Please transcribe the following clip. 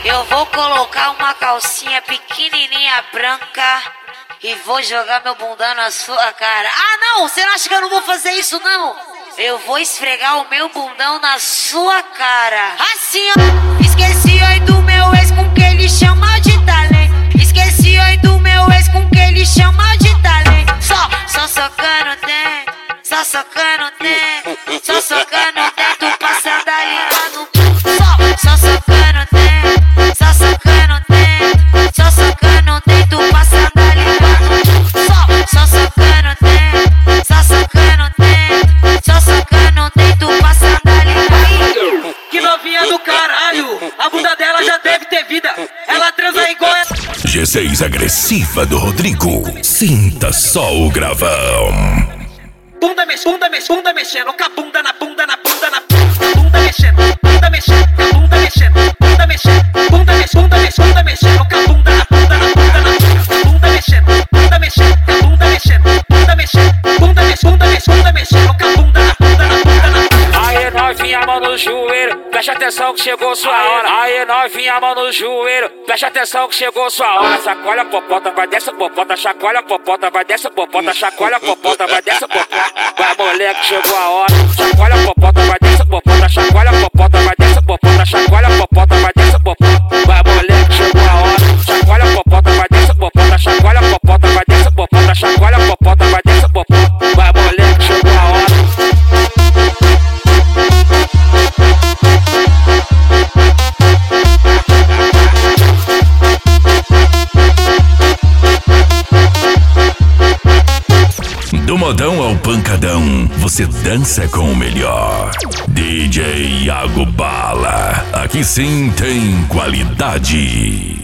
Eu vou colocar uma calcinha pequenininha branca e vou jogar meu bundão na sua cara. Ah, não! Você não acha que eu não vou fazer isso, não? Eu vou esfregar o meu bundão na sua cara. Assim, ó. Esqueci oi do meu ex com que ele chama de talento. Esqueci oi do meu ex com que ele chama de talento. Só socando dentro, só socando dentro, só socando dentro, passando a língua no cu. Só socando dentro, só socando dentro, só socando dentro, passando a língua no cu. Só socando dentro, só socando dentro, só socando dentro, passando a língua. Que novinha do caralho, a bunda dela já deve ter vida. Ela transa igual ela. G6 agressiva do Rodrigo. Sinta só o gravão. Bunda mexendo, com a bunda na bunda, na bunda, na bunda mexendo, bunda mexendo, bunda mexendo, bunda mexendo, bunda mexendo, bunda mexendo, com a bunda na bunda, na bunda, na bunda mexendo, bunda mexendo, bunda mexendo, bunda mexendo, bunda mexendo, com a bunda na bunda, na bunda, na. Aí novinha, mão no joelho, preste atenção que chegou sua hora. Aí novinha, mão no joelho, preste atenção que chegou sua hora. Chacoalha a popota, vai dessa popota, chacoalha a popota, vai dessa popota, chacoalha a popota, vai dessa popota. Vai moleque, chegou a hora. Chacoalha a popota, vai dessa popota, chacoalha a popota, vai dessa popota, chacoalha a popota, vai dessa popota. Vai moleque, chegou a hora. Chacoalha a popota, vai dessa popota, chacoalha a popota, vai dessa popota, chacoalha a popota, vai dessa popota. Vai moleque, chegou a hora. Do modão ao pancadão, você dança com o melhor. DJ Iago Bala, aqui sim tem qualidade.